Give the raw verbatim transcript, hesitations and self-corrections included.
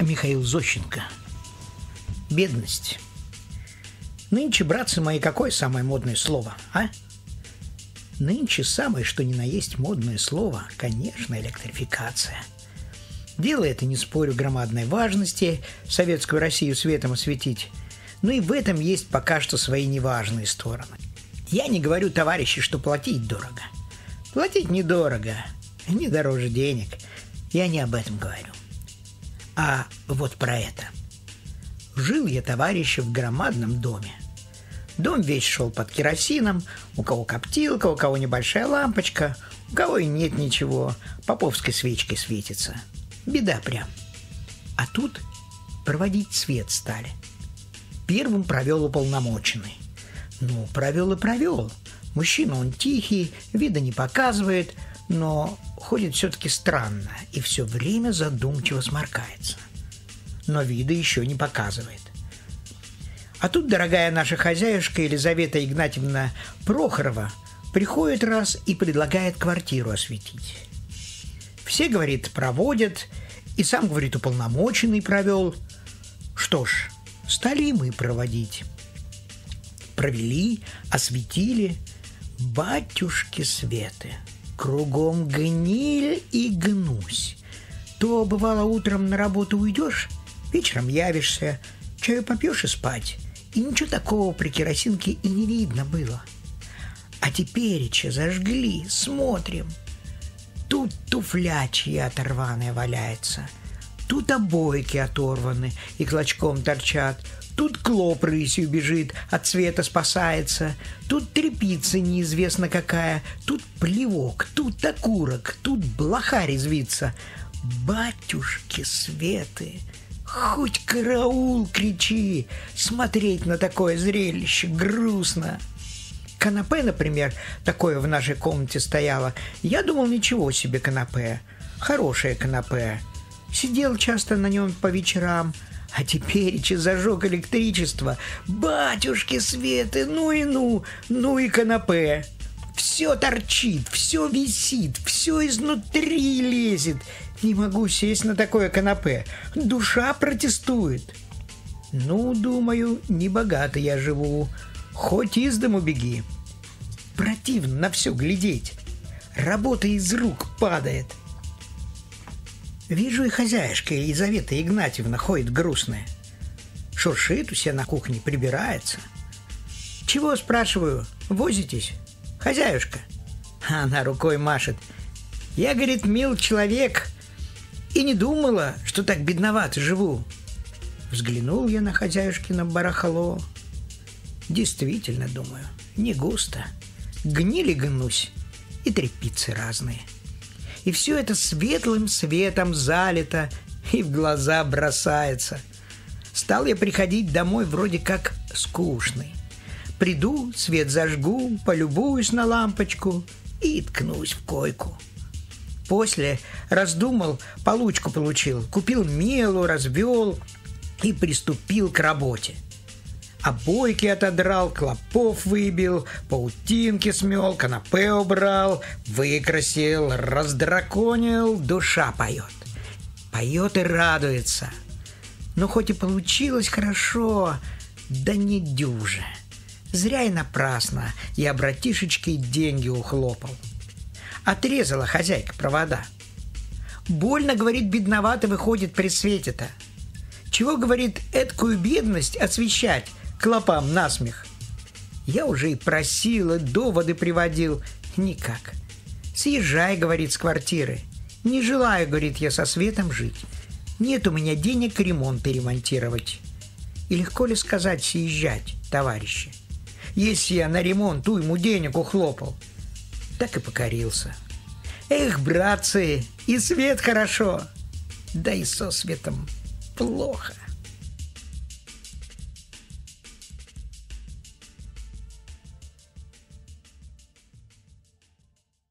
Михаил Зощенко. Бедность. Нынче, братцы мои, какое самое модное слово, а? Нынче самое, что ни на есть модное слово, конечно, электрификация. Дело это, не спорю, громадной важности, советскую Россию светом осветить, но и в этом есть пока что свои неважные стороны. Я не говорю, товарищи, что платить дорого. Платить недорого, не дороже денег. Я не об этом говорю. А вот про это. Жил я, товарищи, в громадном доме. Дом весь шел под керосином, у кого коптилка, у кого небольшая лампочка, у кого и нет ничего, поповской свечкой светится. Беда прям. А тут проводить свет стали. Первым провел уполномоченный. Ну, провел и провел. Мужчина он тихий, вида не показывает, но ходит все-таки странно и все время задумчиво сморкается. Но вида еще не показывает. А тут дорогая наша хозяюшка Елизавета Игнатьевна Прохорова приходит раз и предлагает квартиру осветить. Все, говорит, проводят, и сам, говорит, уполномоченный провел. Что ж, стали и мы проводить. Провели, осветили. Батюшки Светы, кругом гниль и гнусь. То, бывало, утром на работу уйдешь, вечером явишься, чаю попьешь и спать. И ничего такого при керосинке и не видно было. А тепереча зажгли, смотрим. Тут туфля чья оторванная валяется, тут обойки оторваны и клочком торчат, тут клоп рысью бежит, от света спасается, тут тряпица неизвестно какая, тут плевок, тут окурок, тут блоха резвится. Батюшки Светы, хоть караул кричи, смотреть на такое зрелище грустно. Канапе, например, такое в нашей комнате стояло. Я думал, ничего себе канапе, хорошее канапе. Сидел часто на нем по вечерам. А теперь че зажег электричество. Батюшки Светы, ну и ну, ну и канапе. Все торчит, все висит, все изнутри лезет. Не могу сесть на такое канапе. Душа протестует. Ну, думаю, небогато я живу. Хоть из дому беги. Противно на все глядеть. Работа из рук падает. Вижу, и хозяюшка Елизавета Игнатьевна ходит грустная. Шуршит у себя на кухне, прибирается. Чего, спрашиваю, возитесь, хозяюшка? Она рукой машет. Я, говорит, мил человек, и не думала, что так бедновато живу. Взглянул я на хозяюшкино барахло. Действительно, думаю, не густо. Гнили гнусь и тряпицы разные. И все это светлым светом залито и в глаза бросается. Стал я приходить домой вроде как скучный. Приду, свет зажгу, полюбуюсь на лампочку и ткнусь в койку. После раздумал, получку получил, купил мелу, развел и приступил к работе. Обойки отодрал, клопов выбил, паутинки смел, канапе убрал, выкрасил, раздраконил, душа поет. Поет и радуется. Но хоть и получилось хорошо, да не дюже. Зря и напрасно я братишечке деньги ухлопал. Отрезала хозяйка провода. Больно, говорит, бедновато выходит при свете-то. Чего, говорит, эткую бедность освещать клопам насмех? Я уже и просил, и доводы приводил. Никак. Съезжай, говорит, с квартиры. Не желаю, говорит, я со светом жить. Нет у меня денег ремонт ремонтировать. И легко ли сказать съезжать, товарищи? Если я на ремонт уйму денег ухлопал, так и покорился. Эх, братцы, и свет хорошо, да и со светом плохо.